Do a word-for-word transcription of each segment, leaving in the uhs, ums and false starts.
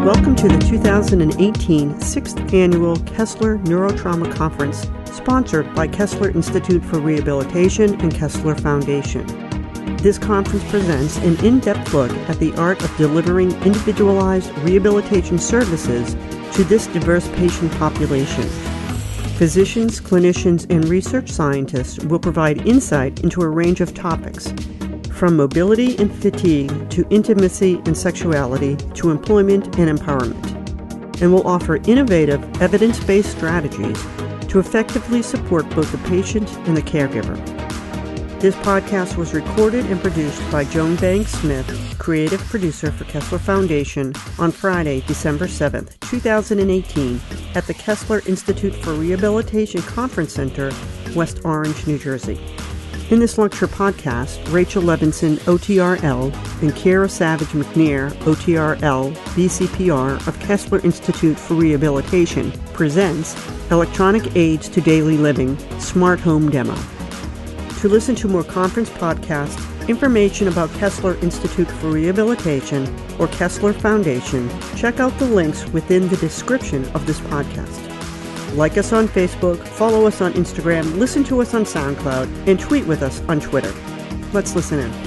Welcome to the two thousand eighteen sixth Annual Kessler Neurotrauma Conference, sponsored by Kessler Institute for Rehabilitation and Kessler Foundation. This conference presents an in-depth look at the art of delivering individualized rehabilitation services to this diverse patient population. Physicians, clinicians, and research scientists will provide insight into a range of topics, from mobility and fatigue to intimacy and sexuality to employment and empowerment, and will offer innovative, evidence-based strategies to effectively support both the patient and the caregiver. This podcast was recorded and produced by Joan Banks Smith, creative producer for Kessler Foundation, on Friday, December seventh, two thousand eighteen, at the Kessler Institute for Rehabilitation Conference Center, West Orange, New Jersey. In this lecture podcast, Rachel Levinson, O T R L, and Kiera Savage McNair, O T R L, B C P R of Kessler Institute for Rehabilitation, presents Electronic Aids to Daily Living, Smart Home Demo. To listen to more conference podcasts, information about Kessler Institute for Rehabilitation or Kessler Foundation, check out the links within the description of this podcast. Like us on Facebook, follow us on Instagram, listen to us on SoundCloud, and tweet with us on Twitter. Let's listen in.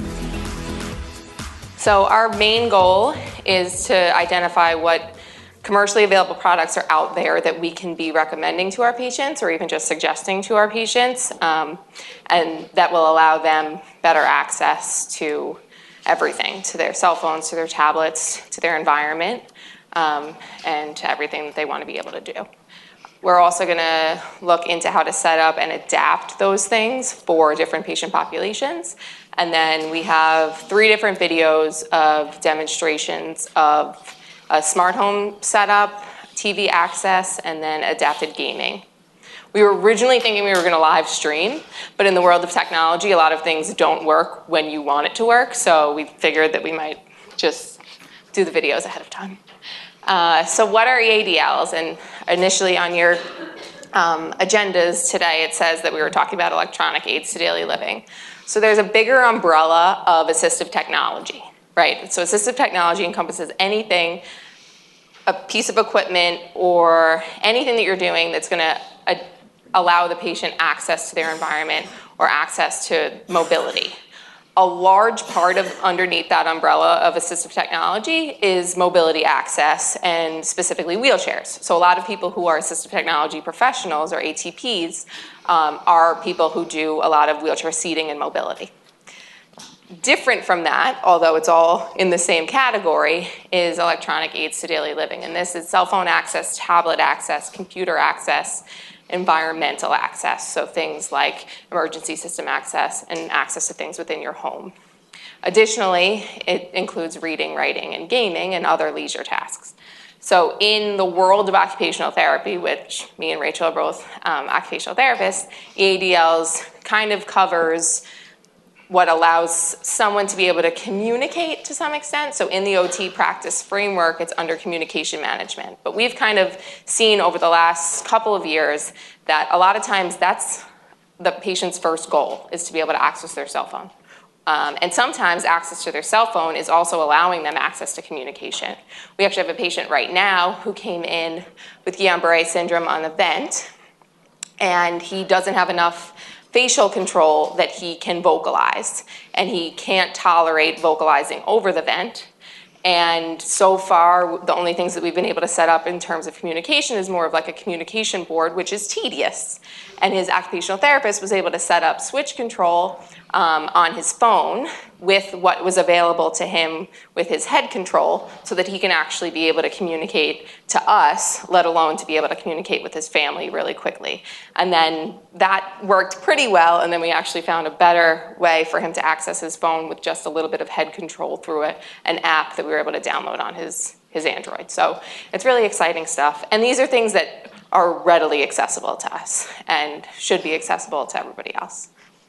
So our main goal is to identify what commercially available products are out there that we can be recommending to our patients or even just suggesting to our patients, um, and that will allow them better access to everything, to their cell phones, to their tablets, to their environment, um, and to everything that they want to be able to do. We're also going to look into how to set up and adapt those things for different patient populations. And then we have three different videos of demonstrations of a smart home setup, T V access, and then adapted gaming. We were originally thinking we were going to live stream, but in the world of technology, a lot of things don't work when you want it to work. So we figured that we might just do the videos ahead of time. Uh, so what are E A D Ls? And initially on your um, agendas today, it says that we were talking about electronic aids to daily living. So there's a bigger umbrella of assistive technology, right? So assistive technology encompasses anything, a piece of equipment or anything that you're doing that's going to uh, allow the patient access to their environment or access to mobility. A large part of underneath that umbrella of assistive technology is mobility access, and specifically wheelchairs. So a lot of people who are assistive technology professionals or A T Ps um, are people who do a lot of wheelchair seating and mobility. Different from that, although it's all in the same category, is electronic aids to daily living. And this is cell phone access, tablet access, computer access, environmental access, so things like emergency system access and access to things within your home. Additionally, it includes reading, writing, and gaming and other leisure tasks. So in the world of occupational therapy, which me and Rachel are both um, occupational therapists, E A D Ls kind of covers what allows someone to be able to communicate to some extent. So in the O T practice framework, it's under communication management. But we've kind of seen over the last couple of years that a lot of times that's the patient's first goal, is to be able to access their cell phone. Um, and sometimes access to their cell phone is also allowing them access to communication. We actually have a patient right now who came in with Guillain-Barré syndrome on the vent, and he doesn't have enough facial control that he can vocalize, and he can't tolerate vocalizing over the vent. And so far, the only things that we've been able to set up in terms of communication is more of like a communication board, which is tedious. And his occupational therapist was able to set up switch control um, on his phone with what was available to him with his head control, so that he can actually be able to communicate to us, let alone to be able to communicate with his family really quickly. And then that worked pretty well, and then we actually found a better way for him to access his phone with just a little bit of head control through a, an app that we were able to download on his, his Android. So it's really exciting stuff. And these are things that are readily accessible to us and should be accessible to everybody else.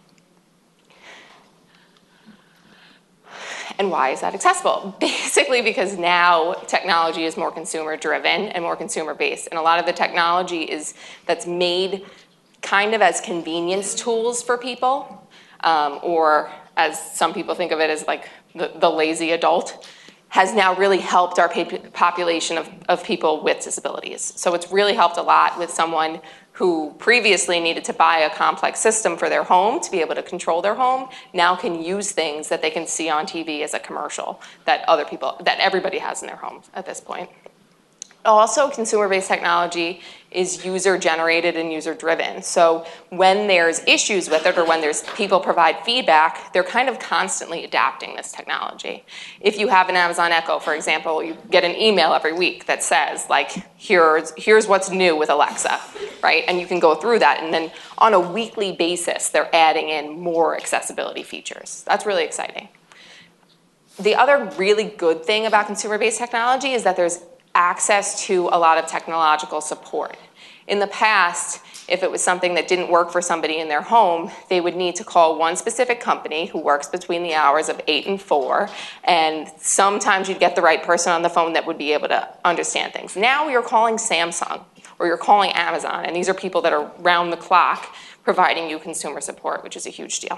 And why is that accessible? Basically because now technology is more consumer driven and more consumer based. And a lot of the technology is that's made kind of as convenience tools for people, um, or as some people think of it as like the, the lazy adult, has now really helped our population of, of people with disabilities. So it's really helped a lot with someone who previously needed to buy a complex system for their home to be able to control their home, now can use things that they can see on T V as a commercial that other people, that everybody has in their home at this point. Also, consumer-based technology is user-generated and user-driven. So when there's issues with it or when there's people provide feedback, they're kind of constantly adapting this technology. If you have an Amazon Echo, for example, you get an email every week that says, like, here's, here's what's new with Alexa, right? And you can go through that. And then on a weekly basis, they're adding in more accessibility features. That's really exciting. The other really good thing about consumer-based technology is that there's access to a lot of technological support. In the past, if it was something that didn't work for somebody in their home, they would need to call one specific company who works between the hours of eight and four, and sometimes you'd get the right person on the phone that would be able to understand things. Now you're calling Samsung, or you're calling Amazon, and these are people that are round the clock providing you consumer support, which is a huge deal.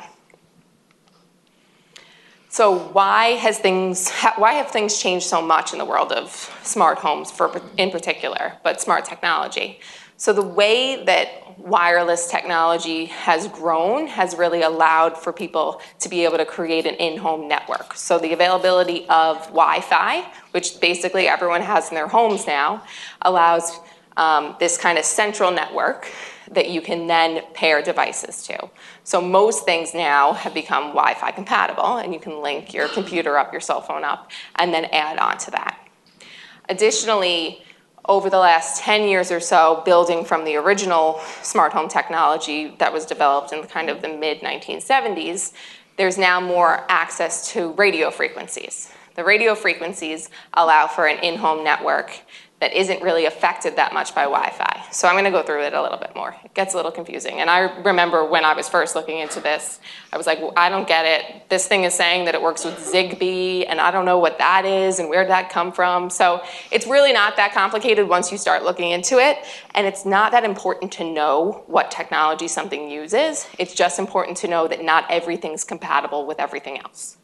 So why has things, why have things changed so much in the world of smart homes for, in particular, but smart technology? So the way that wireless technology has grown has really allowed for people to be able to create an in-home network. So the availability of Wi-Fi, which basically everyone has in their homes now, allows um, this kind of central network that you can then pair devices to. So most things now have become Wi-Fi compatible, and you can link your computer up, your cell phone up, and then add on to that. Additionally, over the last ten years or so, building from the original smart home technology that was developed in kind of the mid nineteen seventies, there's now more access to radio frequencies. The radio frequencies allow for an in-home network that isn't really affected that much by Wi-Fi. So I'm going to go through it a little bit more. It gets a little confusing. And I remember when I was first looking into this, I was like, well, I don't get it. This thing is saying that it works with Zigbee, and I don't know what that is, and where did that come from? So it's really not that complicated once you start looking into it. And it's not that important to know what technology something uses. It's just important to know that not everything's compatible with everything else.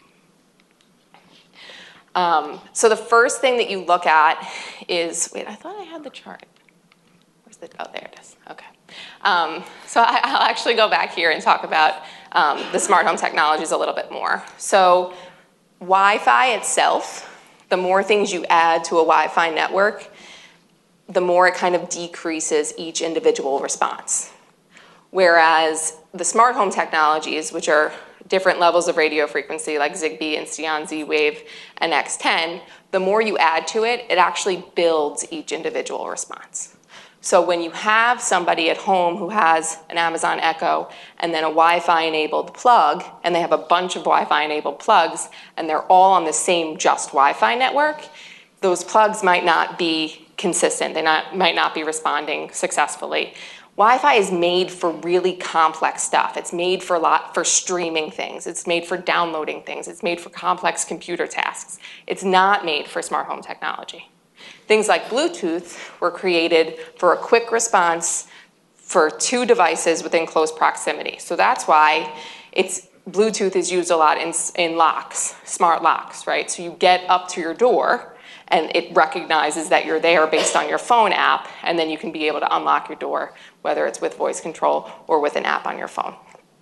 Um, so the first thing that you look at is, wait, I thought I had the chart. Where's the, oh, there it is, okay. Um, so I, I'll actually go back here and talk about um, the smart home technologies a little bit more. So Wi-Fi itself, the more things you add to a Wi-Fi network, the more it kind of decreases each individual response. Whereas the smart home technologies, which are different levels of radio frequency like Zigbee, Insteon, Z-Wave, and X ten, the more you add to it, it actually builds each individual response. So when you have somebody at home who has an Amazon Echo and then a Wi-Fi enabled plug, and they have a bunch of Wi-Fi enabled plugs, and they're all on the same just Wi-Fi network, those plugs might not be consistent. They not, might not be responding successfully. Wi-Fi is made for really complex stuff. It's made for a lot for streaming things. It's made for downloading things. It's made for complex computer tasks. It's not made for smart home technology. Things like Bluetooth were created for a quick response for two devices within close proximity. So that's why it's Bluetooth is used a lot in, in locks, smart locks, right? So you get up to your door, and it recognizes that you're there based on your phone app, and then you can be able to unlock your door, whether it's with voice control or with an app on your phone.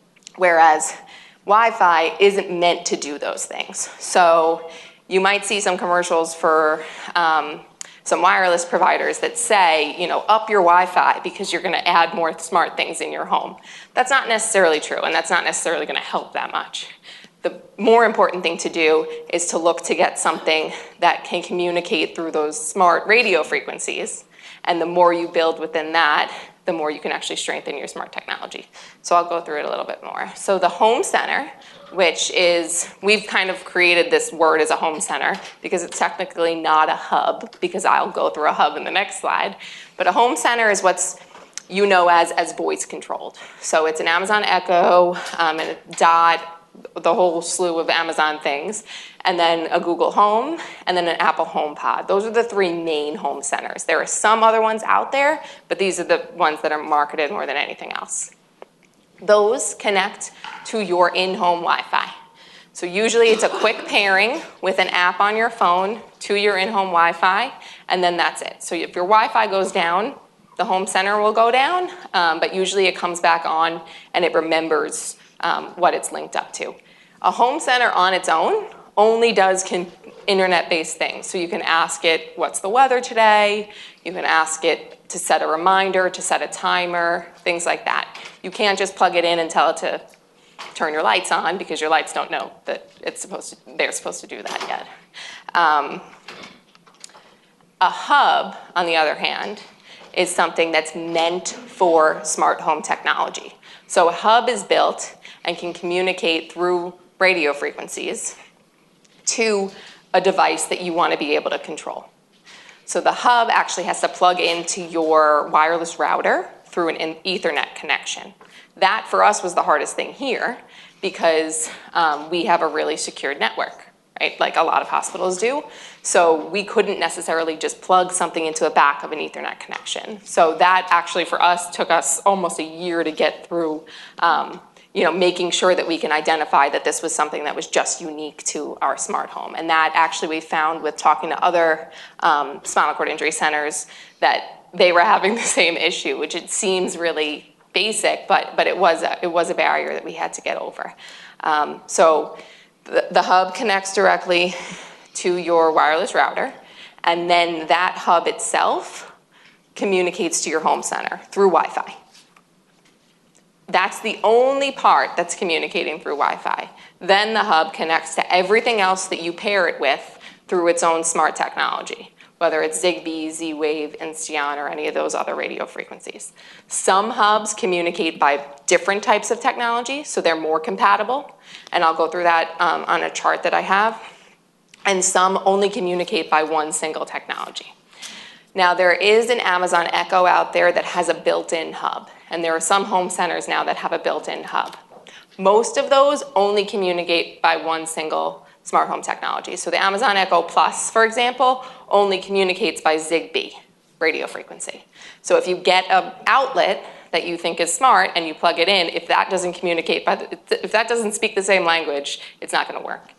Whereas Wi-Fi isn't meant to do those things. So you might see some commercials for um, some wireless providers that say, you know, up your Wi-Fi because you're going to add more smart things in your home. That's not necessarily true, and that's not necessarily going to help that much. The more important thing to do is to look to get something that can communicate through those smart radio frequencies. And the more you build within that, the more you can actually strengthen your smart technology. So I'll go through it a little bit more. So the home center, which is, we've kind of created this word as a home center because it's technically not a hub, because I'll go through a hub in the next slide. But a home center is what's you know as, as voice controlled. So it's an Amazon Echo um, and a Dot, the whole slew of Amazon things, and then a Google Home, and then an Apple HomePod. Those are the three main home centers. There are some other ones out there, but these are the ones that are marketed more than anything else. Those connect to your in-home Wi-Fi. So usually it's a quick pairing with an app on your phone to your in-home Wi-Fi, and then that's it. So if your Wi-Fi goes down, the home center will go down, um, but usually it comes back on and it remembers um, what it's linked up to. A home center on its own only does internet-based things. So you can ask it, what's the weather today? You can ask it to set a reminder, to set a timer, things like that. You can't just plug it in and tell it to turn your lights on, because your lights don't know that it's supposed to, they're supposed to do that yet. Um, a hub, on the other hand, is something that's meant for smart home technology. So a hub is built and can communicate through radio frequencies to a device that you want to be able to control. So the hub actually has to plug into your wireless router through an Ethernet connection. That, for us, was the hardest thing here, because um, we have a really secured network, right? Like a lot of hospitals do. So we couldn't necessarily just plug something into the back of an Ethernet connection. So that actually, for us, took us almost a year to get through, um, you know, making sure that we can identify that this was something that was just unique to our smart home. And that actually we found with talking to other um, spinal cord injury centers that they were having the same issue, which it seems really basic, but, but it, was a, it was a barrier that we had to get over. Um, so the, the hub connects directly to your wireless router, and then that hub itself communicates to your home center through Wi-Fi. That's the only part that's communicating through Wi-Fi. Then the hub connects to everything else that you pair it with through its own smart technology, whether it's Zigbee, Z-Wave, Insteon, or any of those other radio frequencies. Some hubs communicate by different types of technology, so they're more compatible, and I'll go through that um, on a chart that I have. And some only communicate by one single technology. Now, there is an Amazon Echo out there that has a built-in hub, and there are some home centers now that have a built-in hub. Most of those only communicate by one single smart home technology. So the Amazon Echo Plus, for example, only communicates by Zigbee radio frequency. So if you get an outlet that you think is smart and you plug it in, if that doesn't communicate, by the, if that doesn't speak the same language, it's not going to work.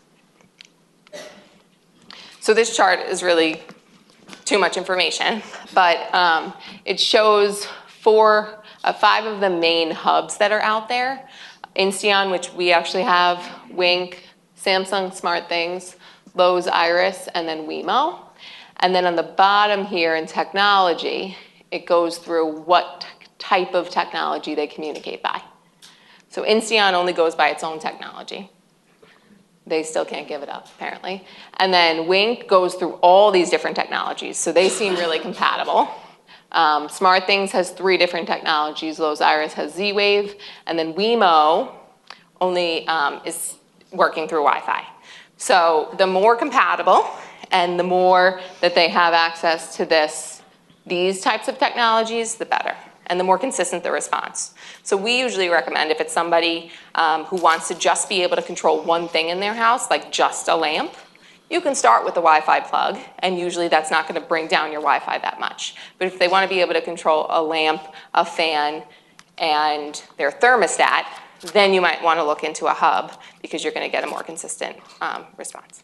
So this chart is really too much information, but um, it shows four, uh, five of the main hubs that are out there. Insteon, which we actually have, Wink, Samsung SmartThings, Lowe's Iris, and then Wemo. And then on the bottom here in technology, it goes through what type of technology they communicate by. So Insteon only goes by its own technology. They still can't give it up, apparently. And then Wink goes through all these different technologies, so they seem really compatible. Um, SmartThings has three different technologies. Lowe's Iris has Z-Wave, and then Wemo only um, is working through Wi-Fi. So the more compatible and the more that they have access to this, these types of technologies, the better, and the more consistent the response. So we usually recommend, if it's somebody um, who wants to just be able to control one thing in their house, like just a lamp, you can start with the Wi-Fi plug, and usually that's not going to bring down your Wi-Fi that much. But if they want to be able to control a lamp, a fan, and their thermostat, then you might want to look into a hub, because you're going to get a more consistent um, response.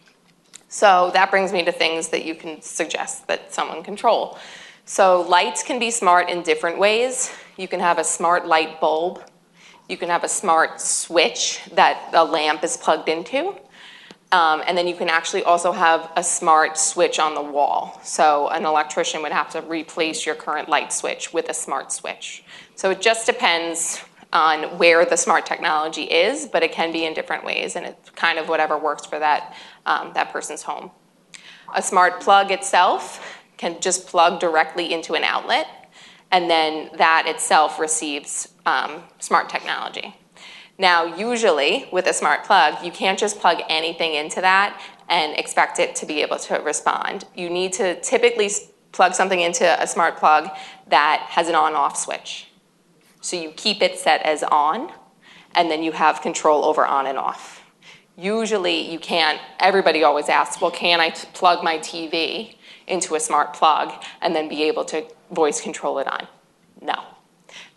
So that brings me to things that you can suggest that someone control. So lights can be smart in different ways. You can have a smart light bulb. You can have a smart switch that the lamp is plugged into. Um, and then you can actually also have a smart switch on the wall. So an electrician would have to replace your current light switch with a smart switch. So it just depends on where the smart technology is, but it can be in different ways, and it's kind of whatever works for that, um, that person's home. A smart plug itself can just plug directly into an outlet, and then that itself receives um, smart technology. Now, usually with a smart plug, you can't just plug anything into that and expect it to be able to respond. You need to typically plug something into a smart plug that has an on-off switch. So you keep it set as on, and then you have control over on and off. Usually you can't, everybody always asks, well, can I plug my T V into a smart plug and then be able to voice control it on? No.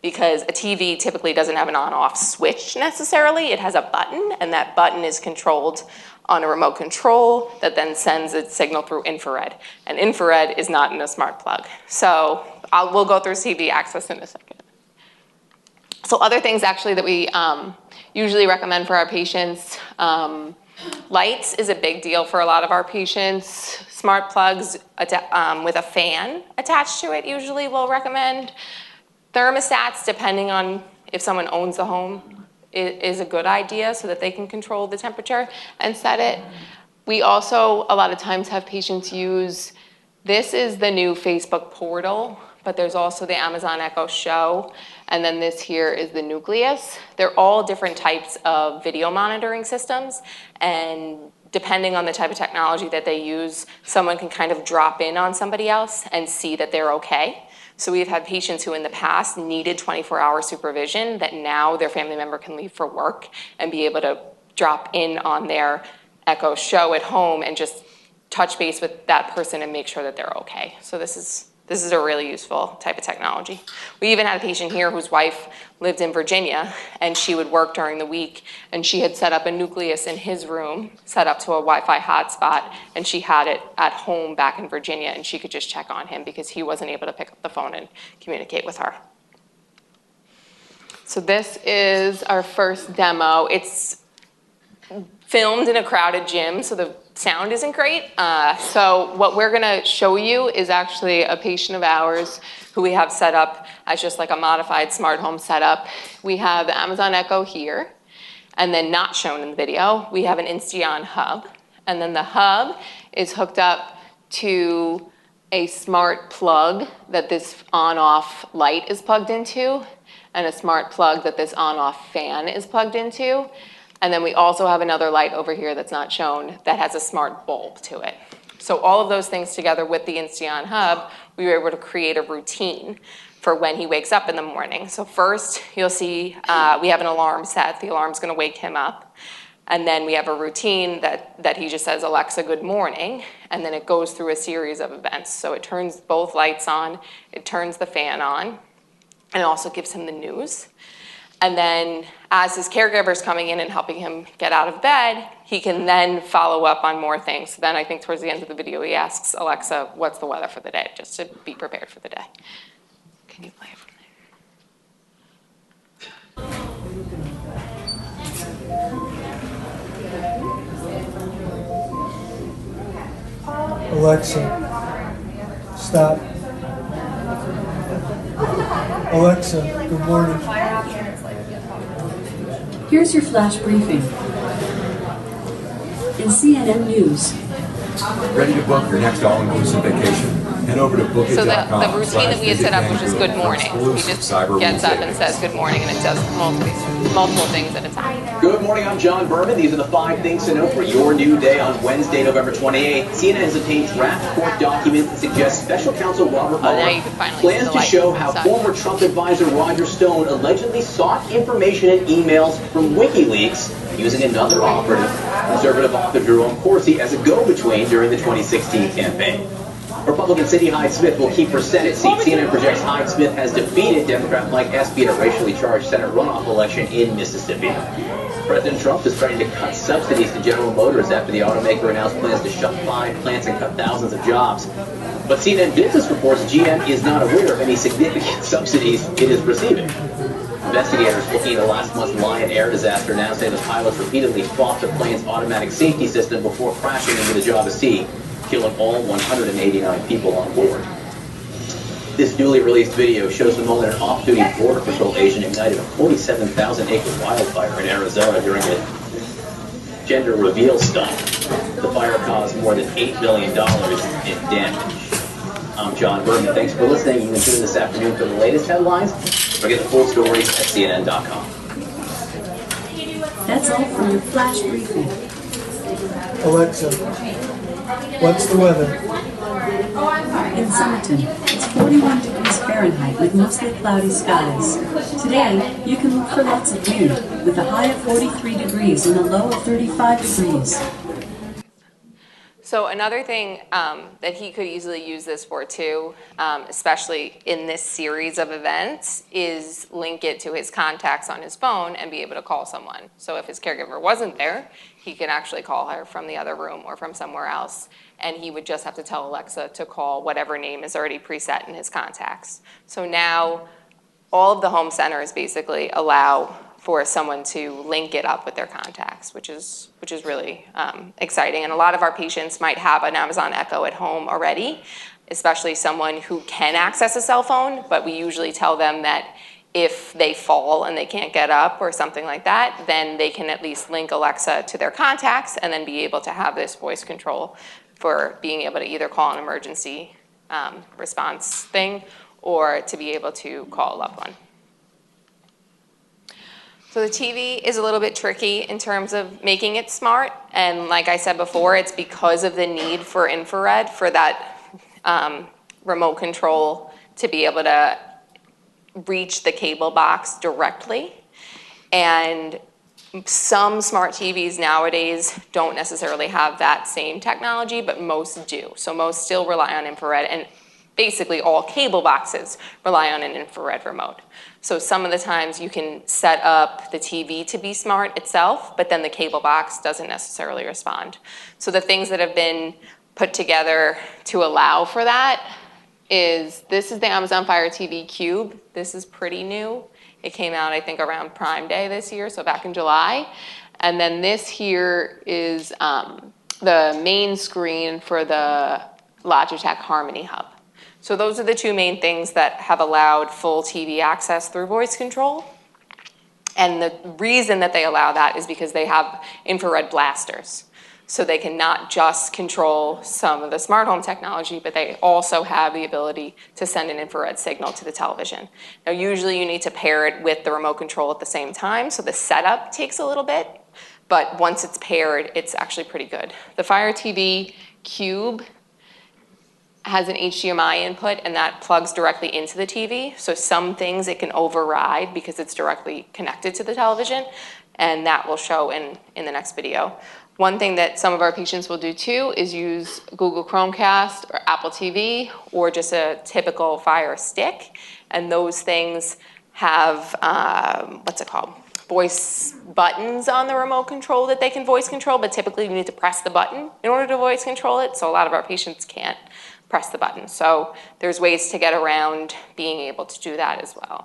because a T V typically doesn't have an on-off switch necessarily. It has a button, and that button is controlled on a remote control that then sends its signal through infrared. And infrared is not in a smart plug. So I'll, we'll go through T V access in a second. So other things actually that we um, usually recommend for our patients, um, lights is a big deal for a lot of our patients. Smart plugs um, with a fan attached to it usually we'll recommend. Thermostats, depending on if someone owns the home, is a good idea so that they can control the temperature and set it. We also, a lot of times, have patients use, this is the new Facebook portal, but there's also the Amazon Echo Show, and then this here is the Nucleus. They're all different types of video monitoring systems, and depending on the type of technology that they use, someone can kind of drop in on somebody else and see that they're okay. So we've had patients who in the past needed twenty-four hour supervision that now their family member can leave for work and be able to drop in on their Echo Show at home and just touch base with that person and make sure that they're okay. So this is This is a really useful type of technology. We even had a patient here whose wife lived in Virginia, and she would work during the week, and she had set up a Nucleus in his room, set up to a Wi-Fi hotspot, and she had it at home back in Virginia, and she could just check on him because he wasn't able to pick up the phone and communicate with her. So this is our first demo. It's filmed in a crowded gym, so the sound isn't great. Uh, so what we're gonna show you is actually a patient of ours who we have set up as just like a modified smart home setup. We have the Amazon Echo here, and then not shown in the video, we have an Insteon hub. And then the hub is hooked up to a smart plug that this on-off light is plugged into, and a smart plug that this on-off fan is plugged into. And then we also have another light over here that's not shown that has a smart bulb to it. So all of those things together with the Insteon hub, we were able to create a routine for when he wakes up in the morning. So first, you'll see uh, we have an alarm set. The alarm's gonna wake him up. And then we have a routine that, that he just says, Alexa, good morning. And then it goes through a series of events. So it turns both lights on, it turns the fan on, and it also gives him the news. And then as his caregiver's coming in and helping him get out of bed, he can then follow up on more things. So then I think towards the end of the video, he asks Alexa, what's the weather for the day, just to be prepared for the day. Can you play it from there? Alexa, stop. Alexa, good morning. Here's your flash briefing. In C N N News. Ready to book your next all-inclusive vacation? Head over to book it dot com. So the, the routine that we had set up was just good morning. He just gets up and says good morning, and it does multiple, multiple things at a time. Good morning, I'm John Berman. These are the five things to know for your new day on Wednesday, November twenty-eighth. C N N has obtained draft court documents that suggest special counsel Robert Mueller oh, plans to show how Sorry. former Trump advisor Roger Stone allegedly sought information and emails from WikiLeaks using another operative, conservative author Jerome Corsi, as a go-between during the twenty sixteen campaign. Republican Cindy Hyde-Smith will keep her Senate seat. C N N projects Hyde-Smith has defeated Democrat Mike Espy in a racially charged Senate runoff election in Mississippi. President Trump is threatening to cut subsidies to General Motors after the automaker announced plans to shut five plants and cut thousands of jobs. But C N N Business reports G M is not aware of any significant subsidies it is receiving. Investigators looking into last month's Lion Air disaster now say the pilots repeatedly fought the plane's automatic safety system before crashing into the Java Sea, killing all one hundred eighty-nine people on board. This newly released video shows the moment an off-duty Border Patrol agent ignited a forty-seven thousand acre wildfire in Arizona during a gender reveal stunt. The fire caused more than eight million dollars in damage. I'm John Berman. Thanks for listening. You can tune in this afternoon for the latest headlines, or get the full stories at C N N dot com. That's all from your flash briefing. Alexa, what's the weather? In Somerton, it's forty-one degrees Fahrenheit with mostly cloudy skies. Today, you can look for lots of wind with a high of forty-three degrees and a low of thirty-five degrees. So another thing um, that he could easily use this for too, um, especially in this series of events, is link it to his contacts on his phone and be able to call someone. So if his caregiver wasn't there, he can actually call her from the other room or from somewhere else, and he would just have to tell Alexa to call whatever name is already preset in his contacts. So now all of the home centers basically allow for someone to link it up with their contacts, which is which is really um, exciting. And a lot of our patients might have an Amazon Echo at home already, especially someone who can access a cell phone, but we usually tell them that if they fall and they can't get up or something like that, then they can at least link Alexa to their contacts and then be able to have this voice control for being able to either call an emergency um, response thing or to be able to call a loved one. So the T V is a little bit tricky in terms of making it smart, and like I said before, it's because of the need for infrared for that um, remote control to be able to reach the cable box directly. And some smart T Vs nowadays don't necessarily have that same technology, but most do. So most still rely on infrared, and basically all cable boxes rely on an infrared remote. So some of the times you can set up the T V to be smart itself, but then the cable box doesn't necessarily respond. So the things that have been put together to allow for that is, this is the Amazon Fire T V Cube. This is pretty new. It came out, I think, around Prime Day this year, so back in July. And then this here is um, the main screen for the Logitech Harmony Hub. So those are the two main things that have allowed full T V access through voice control. And the reason that they allow that is because they have infrared blasters. So they can not just control some of the smart home technology, but they also have the ability to send an infrared signal to the television. Now, usually you need to pair it with the remote control at the same time, so the setup takes a little bit, but once it's paired, it's actually pretty good. The Fire T V Cube has an H D M I input, and that plugs directly into the T V. So some things it can override because it's directly connected to the television, and that will show in, in the next video. One thing that some of our patients will do too is use Google Chromecast or Apple T V or just a typical Fire Stick, and those things have, um, what's it called? voice buttons on the remote control that they can voice control, but typically you need to press the button in order to voice control it, so a lot of our patients can't press the button. So there's ways to get around being able to do that as well.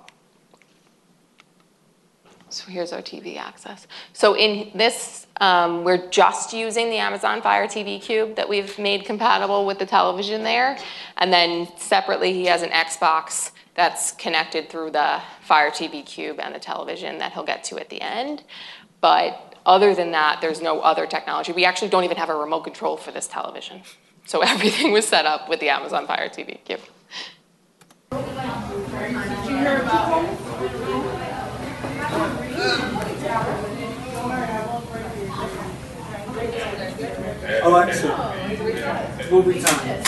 So here's our T V access. So in this, um, we're just using the Amazon Fire T V Cube that we've made compatible with the television there. And then separately, he has an Xbox that's connected through the Fire T V Cube and the television that he'll get to at the end. But other than that, there's no other technology. We actually don't even have a remote control for this television. So everything was set up with the Amazon Fire T V Cube. Alexa, movie time.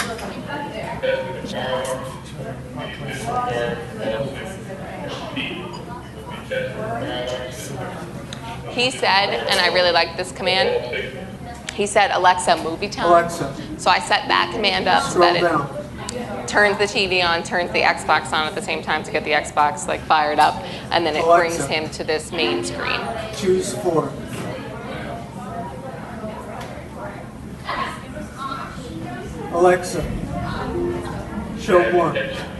He said, and I really like this command, he said, Alexa, movie time. Alexa. So I set that command up so Scroll that it down. turns the T V on, turns the Xbox on at the same time to get the Xbox like fired up, and then it Alexa. brings him to this main screen. Choose four. Alexa, show one.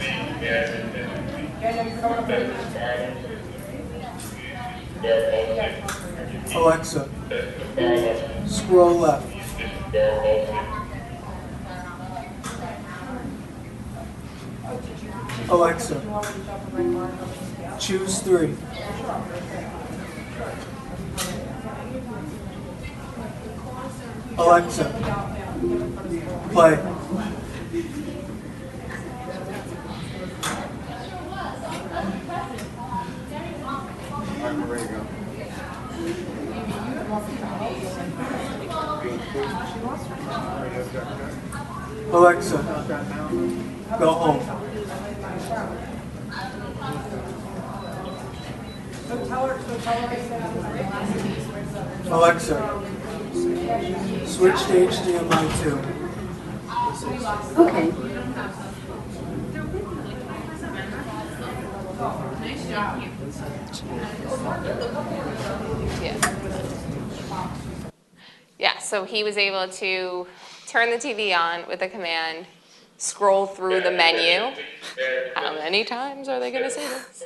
Alexa, scroll left. Alexa, choose three. Alexa, play. Alexa, go home. Alexa, Switch to H D M I two. Okay. Yeah. Yeah, so he was able to turn the T V on with a command, scroll through the menu. How many times are they going to say this?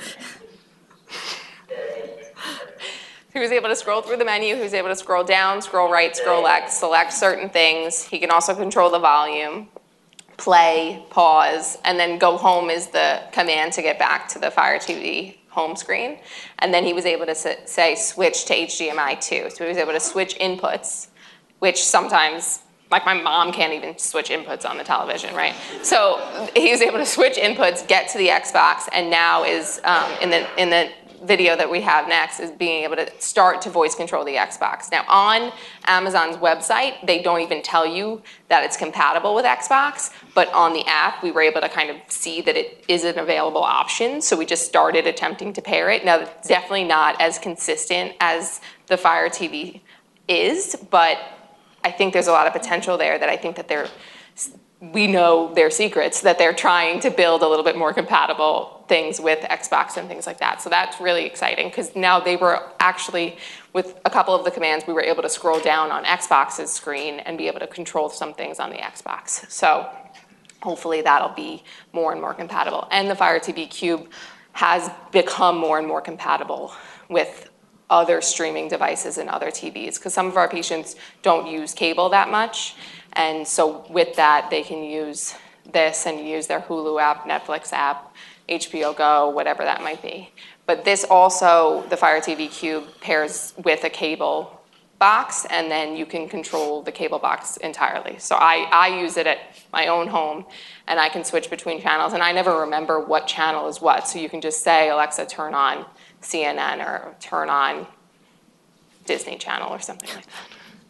He was able to scroll through the menu. He was able to scroll down, scroll right, scroll left, select certain things. He can also control the volume, play, pause, and then go home is the command to get back to the Fire T V home screen. And then he was able to say switch to H D M I two. So he was able to switch inputs, which sometimes, like my mom can't even switch inputs on the television, right? So he was able to switch inputs, get to the Xbox, and now is um, in the in the video that we have next is being able to start to voice control the Xbox. Now on Amazon's website, they don't even tell you that it's compatible with Xbox, but on the app, we were able to kind of see that it is an available option, so we just started attempting to pair it. Now, it's definitely not as consistent as the Fire T V is, but I think there's a lot of potential there that I think that they're we know their secrets, that they're trying to build a little bit more compatible things with Xbox and things like that. So that's really exciting because now they were actually, with a couple of the commands, we were able to scroll down on Xbox's screen and be able to control some things on the Xbox. So hopefully that'll be more and more compatible. And the Fire T V Cube has become more and more compatible with other streaming devices and other T Vs because some of our patients don't use cable that much. And so with that, they can use this and use their Hulu app, Netflix app, H B O Go, whatever that might be. But this also, the Fire T V Cube, pairs with a cable box, and then you can control the cable box entirely. So I, I use it at my own home, and I can switch between channels, and I never remember what channel is what. So you can just say, Alexa, turn on C N N or turn on Disney Channel or something like that.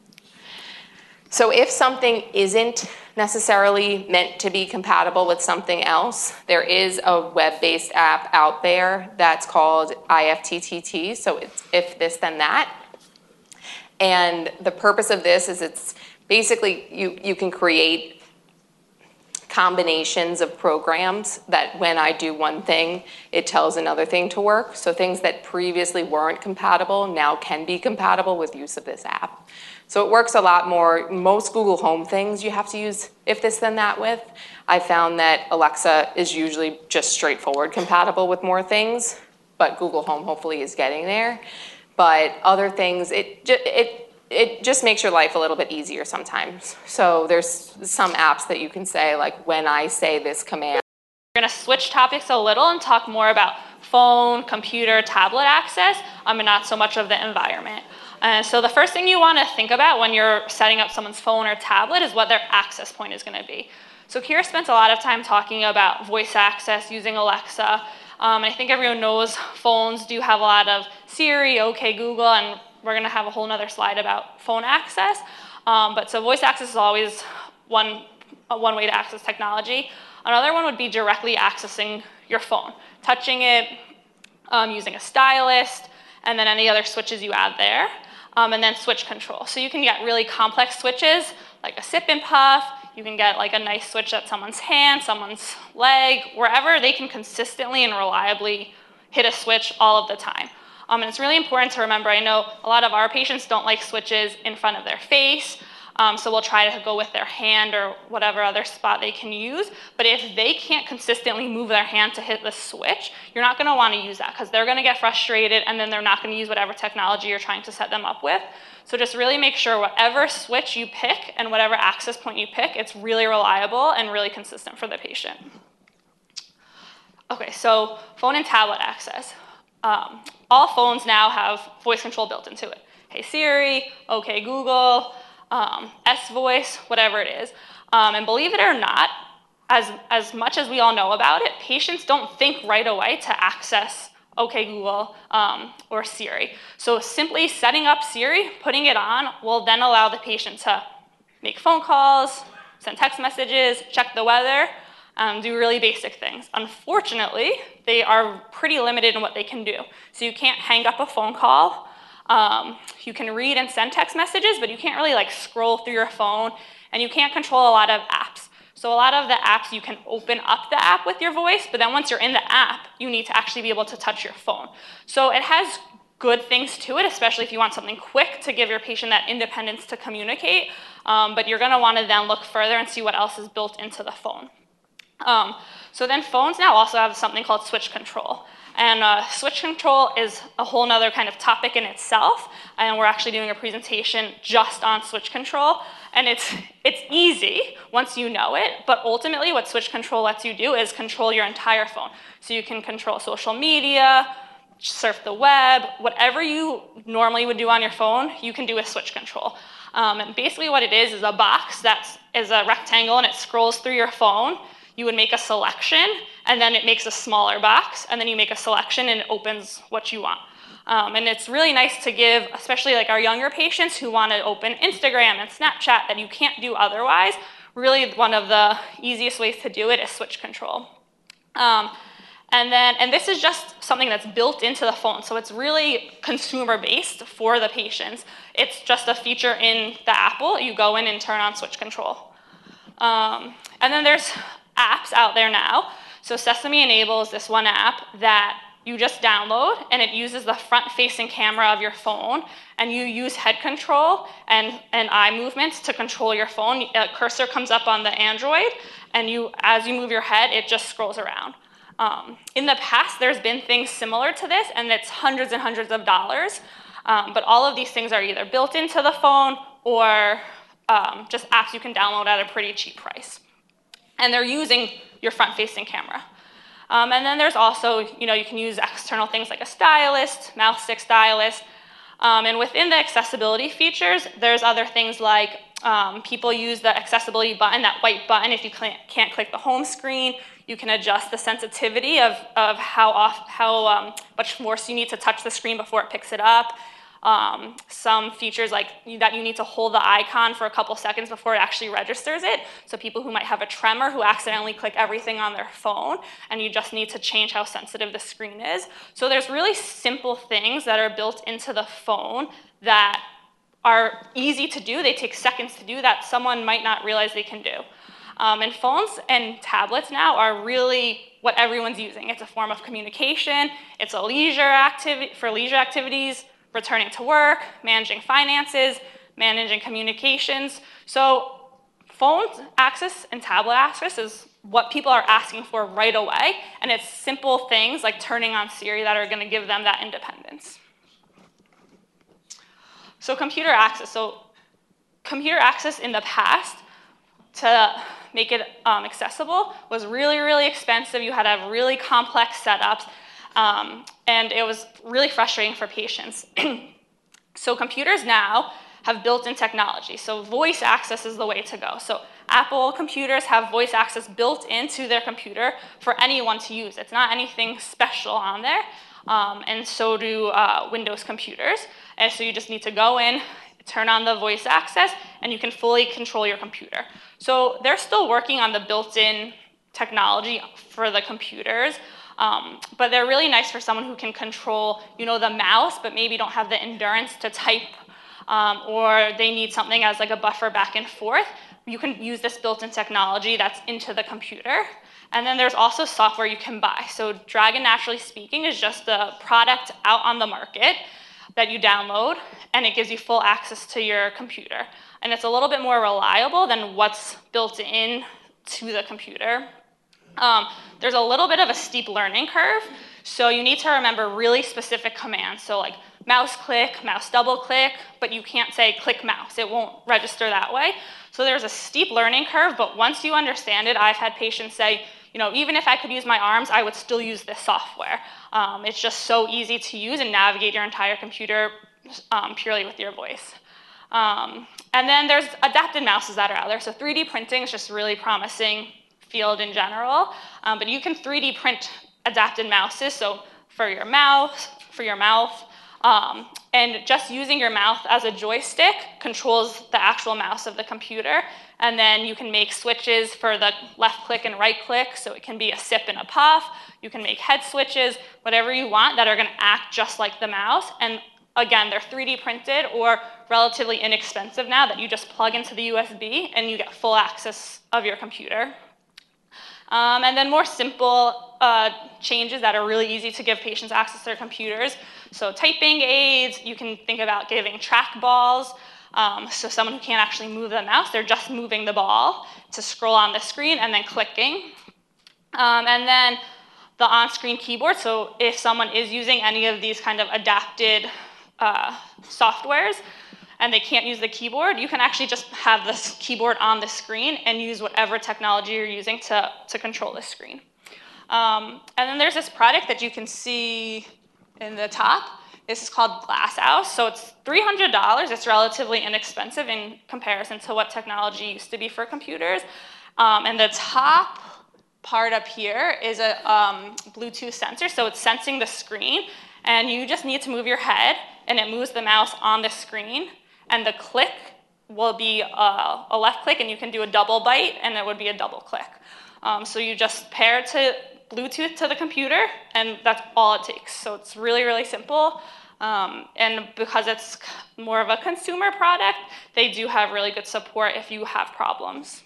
So if something isn't necessarily meant to be compatible with something else, there is a web-based app out there that's called I F T T T, so it's if this then that. And the purpose of this is it's basically you, you can create combinations of programs that when I do one thing, it tells another thing to work. So things that previously weren't compatible now can be compatible with use of this app. So it works a lot more. Most Google Home things you have to use if this then that with. I found that Alexa is usually just straightforward compatible with more things, but Google Home hopefully is getting there. But other things, it it it just makes your life a little bit easier sometimes. So there's some apps that you can say, like when I say this command. We're going to switch topics a little and talk more about phone, computer, tablet access, um, and not so much of the environment. Uh, so the first thing you want to think about when you're setting up someone's phone or tablet is what their access point is going to be. So Kira spent a lot of time talking about voice access using Alexa. Um, and I think everyone knows phones do have a lot of Siri, OK Google, and we're going to have a whole nother slide about phone access. Um, but so voice access is always one, uh, one way to access technology. Another one would be directly accessing your phone, touching it, um, using a stylus, and then any other switches you add there. Um, and then switch control. So you can get really complex switches, like a sip and puff. You can get like a nice switch at someone's hand, someone's leg, wherever they can consistently and reliably hit a switch all of the time. Um, and it's really important to remember, I know a lot of our patients don't like switches in front of their face, um, so we'll try to go with their hand or whatever other spot they can use. But if they can't consistently move their hand to hit the switch, you're not going to want to use that because they're going to get frustrated and then they're not going to use whatever technology you're trying to set them up with. So just really make sure whatever switch you pick and whatever access point you pick, it's really reliable and really consistent for the patient. Okay, so phone and tablet access. Um, all phones now have voice control built into it. Hey Siri, OK Google, um, S-Voice, whatever it is. Um, and believe it or not, as, as much as we all know about it, patients don't think right away to access OK Google um, or Siri. So simply setting up Siri, putting it on, will then allow the patient to make phone calls, send text messages, check the weather, Um, do really basic things. Unfortunately, they are pretty limited in what they can do. So you can't hang up a phone call. Um, you can read and send text messages, but you can't really like scroll through your phone, and you can't control a lot of apps. So a lot of the apps, you can open up the app with your voice, but then once you're in the app, you need to actually be able to touch your phone. So it has good things to it, especially if you want something quick to give your patient that independence to communicate, um, but you're gonna wanna then look further and see what else is built into the phone. Um, so then phones now also have something called switch control. And uh, switch control is a whole nother kind of topic in itself, and we're actually doing a presentation just on switch control. And it's, it's easy once you know it, but ultimately what switch control lets you do is control your entire phone. So you can control social media, surf the web, whatever you normally would do on your phone, you can do with switch control. Um, and basically what it is is a box that is a rectangle and it scrolls through your phone. You would make a selection, and then it makes a smaller box, and then you make a selection and it opens what you want. Um, and it's really nice to give, especially like our younger patients who want to open Instagram and Snapchat that you can't do otherwise. Really one of the easiest ways to do it is switch control. Um, and then, and this is just something that's built into the phone, so it's really consumer-based for the patients. It's just a feature in the Apple. You go in and turn on switch control. Um, and then there's apps out there now. So Sesame enables this one app that you just download, and it uses the front-facing camera of your phone, and you use head control and, and eye movements to control your phone. A cursor comes up on the Android, and you, as you move your head, it just scrolls around. Um, in the past, there's been things similar to this, and it's hundreds and hundreds of dollars, um, but all of these things are either built into the phone or um, just apps you can download at a pretty cheap price. And they're using your front-facing camera. Um, and then there's also, you know, you can use external things like a stylist, mouse stick stylist. Um, and within the accessibility features, there's other things like um, people use the accessibility button, that white button. If you can't click the home screen, you can adjust the sensitivity of, of how, off, how um, much force you need to touch the screen before it picks it up. Um, some features like that you need to hold the icon for a couple seconds before it actually registers it. So people who might have a tremor who accidentally click everything on their phone, and you just need to change how sensitive the screen is. So there's really simple things that are built into the phone that are easy to do. They take seconds to do that someone might not realize they can do. Um, and phones and tablets now are really what everyone's using. It's a form of communication. It's a leisure activity for leisure activities, returning to work, managing finances, managing communications. So phone access and tablet access is what people are asking for right away, and it's simple things like turning on Siri that are gonna give them that independence. So computer access. So computer access in the past, to make it um, accessible, was really, really expensive. You had to have really complex setups. Um, and it was really frustrating for patients. So computers now have built-in technology. So voice access is the way to go. So Apple computers have voice access built into their computer for anyone to use. It's not anything special on there. Um, and so do uh, Windows computers. And so you just need to go in, turn on the voice access, and you can fully control your computer. So they're still working on the built-in technology for the computers. Um, but they're really nice for someone who can control, you know, the mouse, but maybe don't have the endurance to type, um, or they need something as like a buffer back and forth. You can use this built-in technology that's into the computer. And then there's also software you can buy. So Dragon Naturally Speaking is just a product out on the market that you download, and it gives you full access to your computer. And it's a little bit more reliable than what's built in to the computer. Um, there's a little bit of a steep learning curve, so you need to remember really specific commands. So like mouse click, mouse double click, but you can't say click mouse. It won't register that way. So there's a steep learning curve, but once you understand it, I've had patients say, you know, even if I could use my arms, I would still use this software. Um, it's just so easy to use and navigate your entire computer um, purely with your voice. Um, and then there's adapted mouses that are out there. So three D printing is just really promising field in general, um, but you can three D print adapted mouses, so for your mouth, for your mouth, um, and just using your mouth as a joystick controls the actual mouse of the computer, and then you can make switches for the left click and right click, so it can be a sip and a puff. You can make head switches, whatever you want that are gonna act just like the mouse, and again, they're three D printed or relatively inexpensive now that you just plug into the U S B and you get full access of your computer. Um, and then more simple uh, changes that are really easy to give patients access to their computers. So typing aids, you can think about giving trackballs. Um, so someone who can't actually move the mouse, they're just moving the ball to scroll on the screen and then clicking. Um, and then the on-screen keyboard, so if someone is using any of these kind of adapted uh, softwares and they can't use the keyboard, you can actually just have this keyboard on the screen and use whatever technology you're using to, to control the screen. Um, and then there's this product that you can see in the top. This is called Glasshouse. So it's three hundred dollars. It's relatively inexpensive in comparison to what technology used to be for computers. Um, and the top part up here is a um, Bluetooth sensor. So it's sensing the screen. And you just need to move your head, and it moves the mouse on the screen. And the click will be a, a left click, and you can do a double bite, and it would be a double click. Um, so you just pair it to Bluetooth to the computer, and that's all it takes. So it's really, really simple. Um, and because it's more of a consumer product, they do have really good support if you have problems.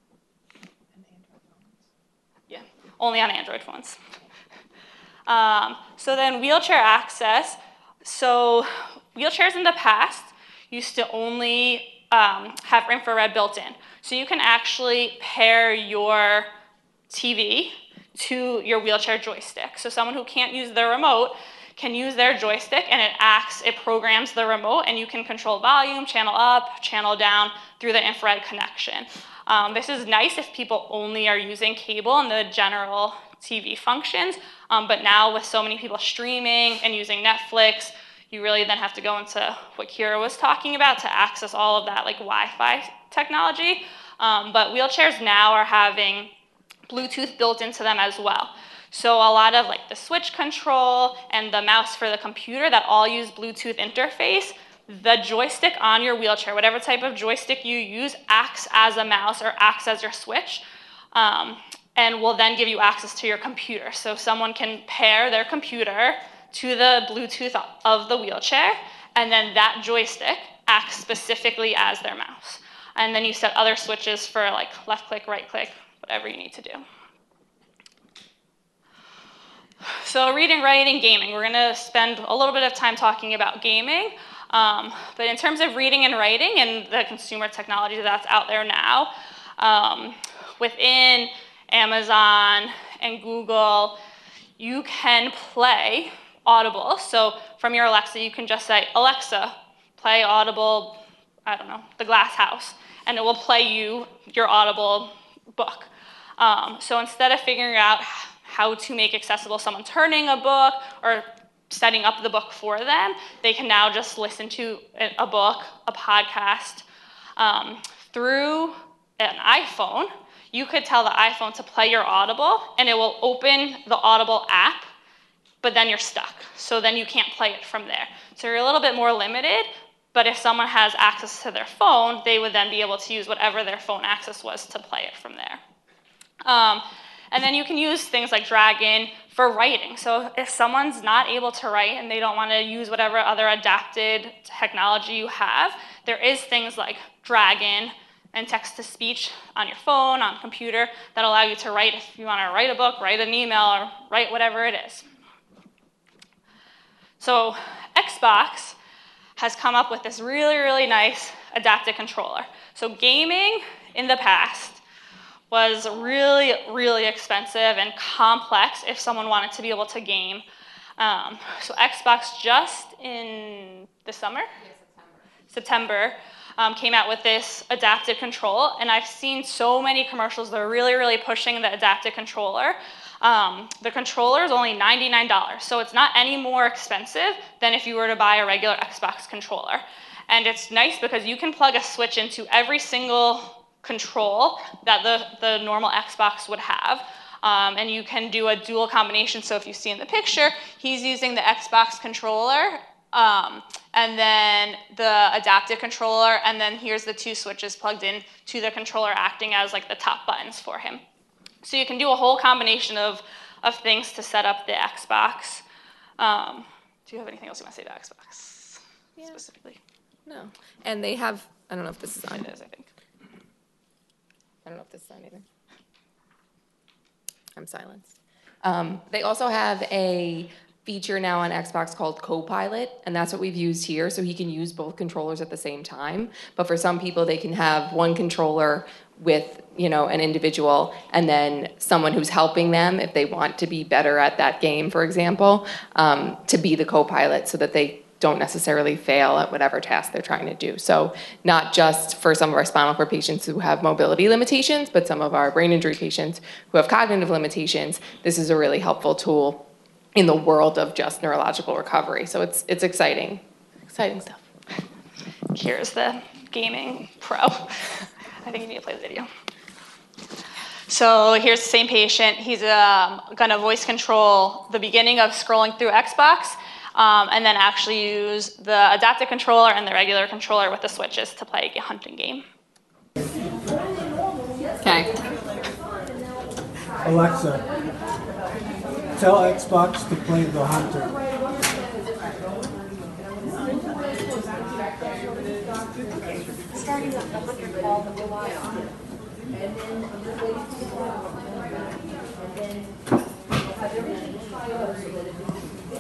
Yeah, only on Android phones. Um, so then wheelchair access. So wheelchairs in the past used to only um, have infrared built in. So you can actually pair your T V to your wheelchair joystick. So someone who can't use the remote can use their joystick, and it acts, it programs the remote, and you can control volume, channel up, channel down through the infrared connection. Um, this is nice if people only are using cable and the general T V functions, um, but now with so many people streaming and using Netflix, you really then have to go into what Kira was talking about to access all of that like Wi-Fi technology. Um, but wheelchairs now are having Bluetooth built into them as well. So a lot of like the switch control and the mouse for the computer that all use Bluetooth interface, the joystick on your wheelchair, whatever type of joystick you use, acts as a mouse or acts as your switch, um, and will then give you access to your computer. So someone can pair their computer to the Bluetooth of the wheelchair, and then that joystick acts specifically as their mouse. And then you set other switches for like left click, right click, whatever you need to do. So reading, writing, gaming. We're gonna spend a little bit of time talking about gaming. Um, but in terms of reading and writing and the consumer technology that's out there now, um, within Amazon and Google, you can play Audible. So from your Alexa, you can just say, Alexa, play Audible, I don't know, The Glass House, and it will play you your Audible book. Um, so instead of figuring out how to make accessible someone turning a book or setting up the book for them, they can now just listen to a book, a podcast. Um, through an iPhone, you could tell the iPhone to play your Audible, and it will open the Audible app, but then you're stuck. So then you can't play it from there. So you're a little bit more limited, but if someone has access to their phone, they would then be able to use whatever their phone access was to play it from there. Um, and then you can use things like Dragon for writing. So if someone's not able to write and they don't want to use whatever other adapted technology you have, there is things like Dragon and text-to-speech on your phone, on computer, that allow you to write if you want to write a book, write an email, or write whatever it is. So Xbox has come up with this really, really nice adaptive controller. So gaming in the past was really, really expensive and complex if someone wanted to be able to game. Um, so Xbox just in the summer, yeah, September, September um, came out with this adaptive control, and I've seen so many commercials that are really, really pushing the adaptive controller. Um, the controller is only ninety-nine dollars, so it's not any more expensive than if you were to buy a regular Xbox controller. And it's nice because you can plug a switch into every single control that the, the normal Xbox would have. Um, and you can do a dual combination. So if you see in the picture, he's using the Xbox controller, um, and then the adaptive controller, and then here's the two switches plugged in to the controller acting as like the top buttons for him. So you can do a whole combination of, of things to set up the Xbox. Um, do you have anything else you want to say about Xbox? Yeah. specifically. No. And they have, I don't know if this is on. It is, I think. I don't know if this is on either. I'm silenced. Um, they also have a feature now on Xbox called Copilot, and that's what we've used here, so he can use both controllers at the same time. But for some people, they can have one controller with, you know, an individual, and then someone who's helping them if they want to be better at that game, for example, um, to be the co-pilot so that they don't necessarily fail at whatever task they're trying to do. So not just for some of our spinal cord patients who have mobility limitations, but some of our brain injury patients who have cognitive limitations, this is a really helpful tool in the world of just neurological recovery. So it's it's exciting, exciting stuff. Here's the gaming pro. I think you need to play the video. So here's the same patient. He's um, gonna voice control the beginning of scrolling through Xbox, um, and then actually use the adaptive controller and the regular controller with the switches to play a hunting game. Okay. Alexa, tell Xbox to play The Hunter. Starting up the hunter call that will lie on. And then I'm just waiting to get one. And then we'll have everything filed so that if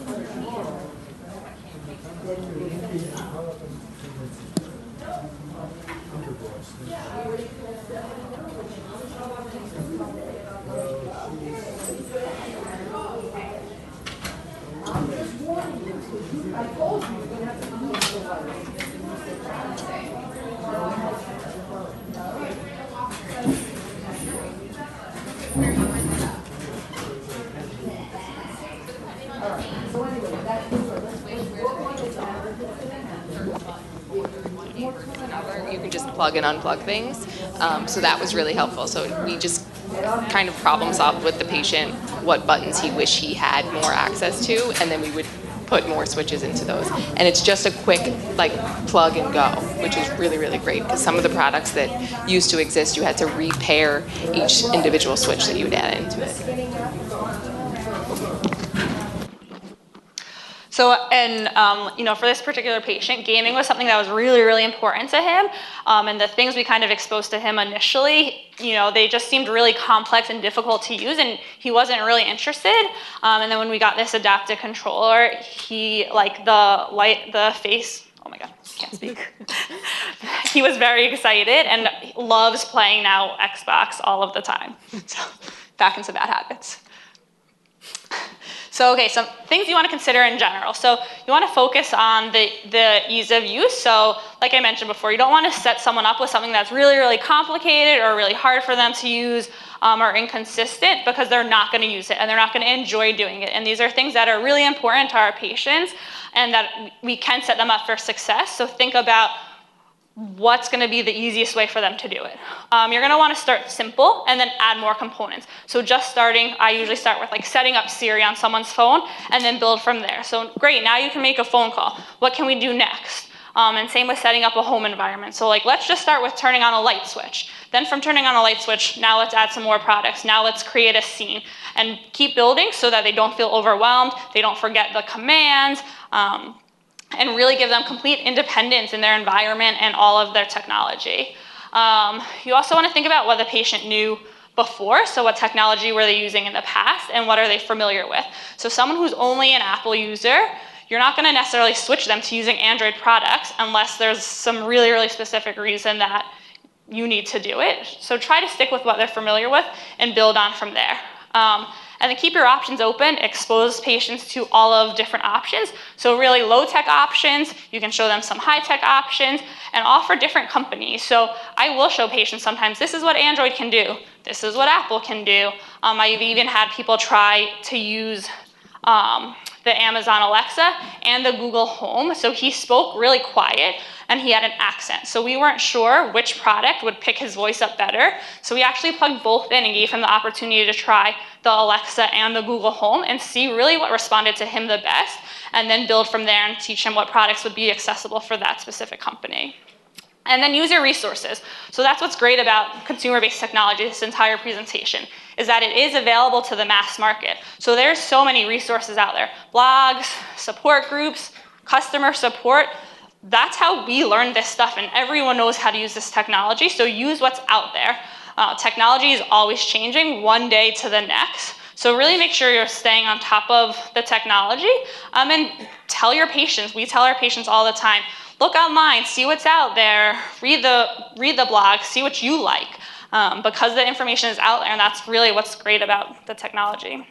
You can just plug and unplug things. Um, so that was really helpful. So we just kind of problem solved with the patient what buttons he wished he had more access to, and then we would put more switches into those. And it's just a quick like plug and go, which is really, really great, because some of the products that used to exist, you had to repair each individual switch that you would add into it. So, and um, you know, for this particular patient, gaming was something that was really, really important to him. Um, and the things we kind of exposed to him initially, you know, they just seemed really complex and difficult to use, and he wasn't really interested. Um, and then when we got this adaptive controller, he, like the light, the face, oh my God, can't speak. He was very excited and loves playing now Xbox all of the time. So, back into bad habits. So, okay, some things you want to consider in general. So you want to focus on the, the ease of use. So like I mentioned before, you don't want to set someone up with something that's really, really complicated or really hard for them to use um, or inconsistent, because they're not going to use it and they're not going to enjoy doing it. And these are things that are really important to our patients and that we can set them up for success. So think about what's going to be the easiest way for them to do it. Um, you're going to want to start simple and then add more components. So just starting, I usually start with like setting up Siri on someone's phone and then build from there. So great, now you can make a phone call. What can we do next? Um, and same with setting up a home environment. So like, let's just start with turning on a light switch. Then from turning on a light switch, now let's add some more products. Now let's create a scene and keep building so that they don't feel overwhelmed. They don't forget the commands. Um, and really give them complete independence in their environment and all of their technology. Um, you also want to think about what the patient knew before, so what technology were they using in the past and what are they familiar with. So someone who's only an Apple user, you're not going to necessarily switch them to using Android products unless there's some really, really specific reason that you need to do it. So try to stick with what they're familiar with and build on from there. Um, And then keep your options open, expose patients to all of different options. So really low-tech options, you can show them some high-tech options, and offer different companies. So I will show patients sometimes, this is what Android can do, this is what Apple can do. Um, I've even had people try to use um, the Amazon Alexa and the Google Home. So he spoke really quiet and he had an accent. So we weren't sure which product would pick his voice up better. So we actually plugged both in and gave him the opportunity to try the Alexa and the Google Home and see really what responded to him the best, and then build from there and teach him what products would be accessible for that specific company. And then use your resources. So that's what's great about consumer-based technology, this entire presentation, is that it is available to the mass market. So there's so many resources out there. Blogs, support groups, customer support. that's how we learn this stuff, and everyone knows how to use this technology, so use what's out there. Uh, technology is always changing one day to the next, so really make sure you're staying on top of the technology, um, and tell your patients, we tell our patients all the time, look online, see what's out there, read the, read the blog, see what you like, um, because the information is out there, and that's really what's great about the technology.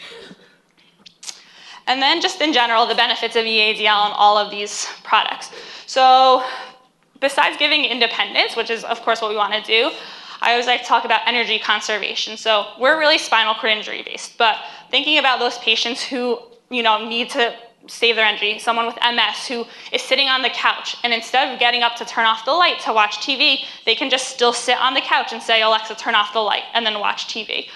And then just in general, the benefits of E A D L and all of these products. So besides giving independence, which is of course what we want to do, I always like to talk about energy conservation. So we're really spinal cord injury based, but thinking about those patients who, you know, need to save their energy, someone with M S who is sitting on the couch, and instead of getting up to turn off the light to watch T V, they can just still sit on the couch and say, Alexa, turn off the light, and then watch T V.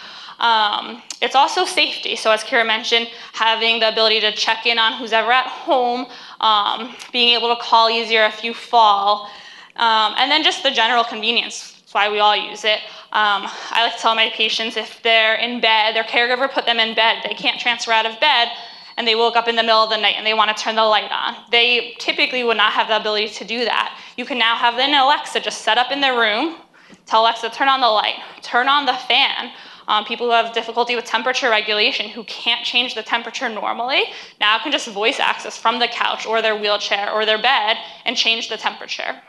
Um, it's also safety. So as Kira mentioned, having the ability to check in on who's ever at home, um, being able to call easier if you fall, um, and then just the general convenience. That's why we all use it. Um, I like to tell my patients if they're in bed, their caregiver put them in bed, they can't transfer out of bed, and they woke up in the middle of the night and they want to turn the light on. They typically would not have the ability to do that. You can now have an Alexa just set up in their room, tell Alexa, turn on the light, turn on the fan. Um, people who have difficulty with temperature regulation, who can't change the temperature normally, now can just voice access from the couch or their wheelchair or their bed and change the temperature.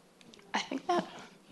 I think that.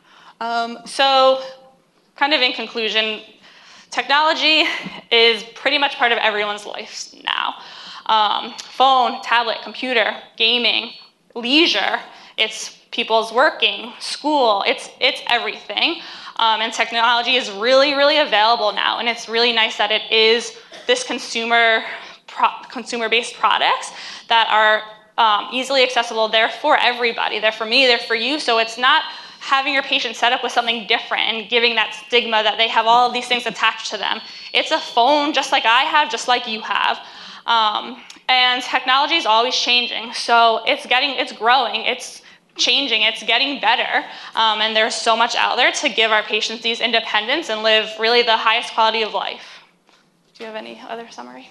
Um, so kind of in conclusion, technology is pretty much part of everyone's life now. Um, phone, tablet, computer, gaming, leisure, it's people's working, school, it's, it's everything. Um, and technology is really, really available now, and it's really nice that it is this consumer, pro consumer-based products that are um, easily accessible. They're for everybody. They're for me, they're for you, so it's not having your patient set up with something different and giving that stigma that they have all of these things attached to them. It's a phone just like I have, just like you have. Um, and technology is always changing, so it's getting, it's growing, it's changing, it's getting better, um, and there's so much out there to give our patients these independence and live really the highest quality of life. Do you have any other summary?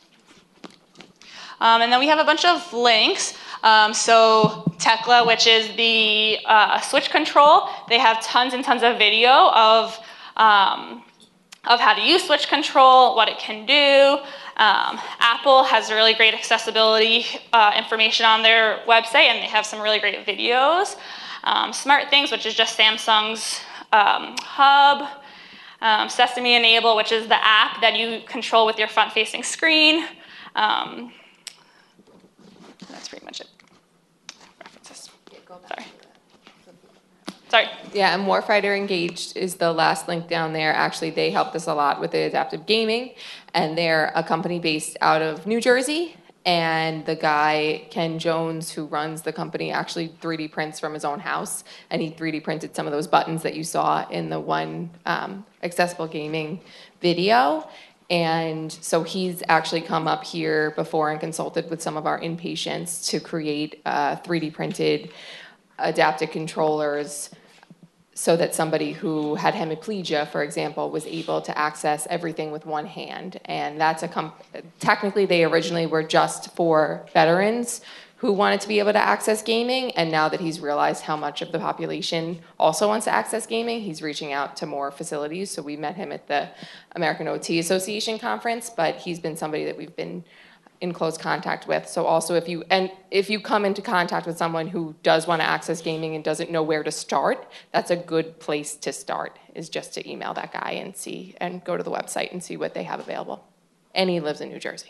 Um, and then we have a bunch of links. Um, so Tekla, which is the uh, switch control, they have tons and tons of video of, um, of how to use switch control, what it can do. Um, Apple has really great accessibility uh, information on their website, and they have some really great videos. Um, SmartThings, which is just Samsung's um, hub. Um, Sesame Enable, which is the app that you control with your front-facing screen. Um, that's pretty much it. References. Sorry. Sorry. Yeah, and Warfighter Engaged is the last link down there. Actually, they helped us a lot with the adaptive gaming, and they're a company based out of New Jersey. And the guy, Ken Jones, who runs the company, actually three D prints from his own house, and he three D printed some of those buttons that you saw in the one um, accessible gaming video. And so he's actually come up here before and consulted with some of our inpatients to create uh, three D printed adaptive controllers so that somebody who had hemiplegia, for example, was able to access everything with one hand. And that's a comp- technically they originally were just for veterans who wanted to be able to access gaming, and now that he's realized how much of the population also wants to access gaming, he's reaching out to more facilities. So we met him at the American O T Association conference, but he's been somebody that we've been in close contact with. So also if you and if you come into contact with someone who does want to access gaming and doesn't know where to start, that's a good place to start, is just to email that guy and see and go to the website and see what they have available. And he lives in New Jersey.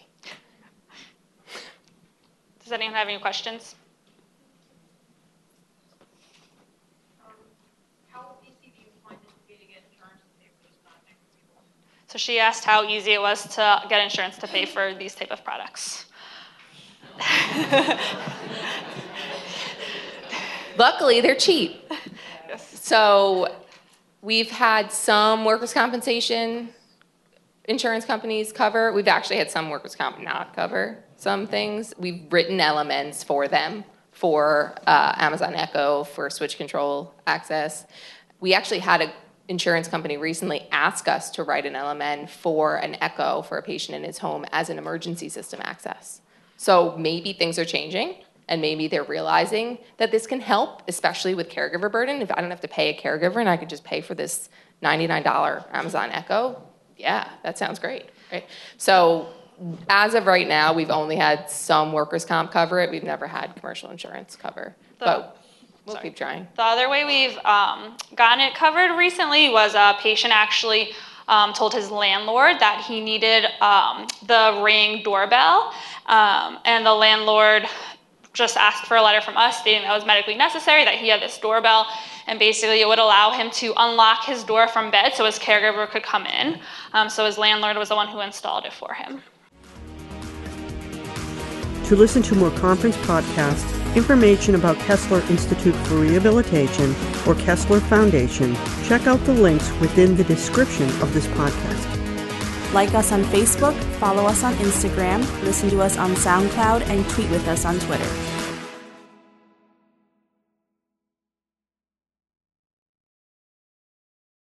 Does anyone have any questions? So she asked how easy it was to get insurance to pay for these type of products. Luckily, they're cheap. Yes. So we've had some workers' compensation insurance companies cover. We've actually had some workers' comp not cover some things. We've written elements for them, for uh, Amazon Echo, for switch control access. We actually had a insurance company recently ask us to write an L M N for an Echo for a patient in his home as an emergency system access. So maybe things are changing, and maybe they're realizing that this can help, especially with caregiver burden. If I don't have to pay a caregiver and I could just pay for this ninety-nine dollars Amazon Echo, yeah, that sounds great, right? So as of right now, we've only had some workers' comp cover it. We've never had commercial insurance cover, The, but we'll sorry. keep trying. The other way we've um, gotten it covered recently was a patient actually um, told his landlord that he needed um, the Ring doorbell, um, and the landlord just asked for a letter from us stating that it was medically necessary, that he had this doorbell, and basically it would allow him to unlock his door from bed so his caregiver could come in. Um, so his landlord was the one who installed it for him. To listen to more conference podcasts, information about Kessler Institute for Rehabilitation or Kessler Foundation, check out the links within the description of this podcast. Like us on Facebook, follow us on Instagram, listen to us on SoundCloud, and tweet with us on Twitter.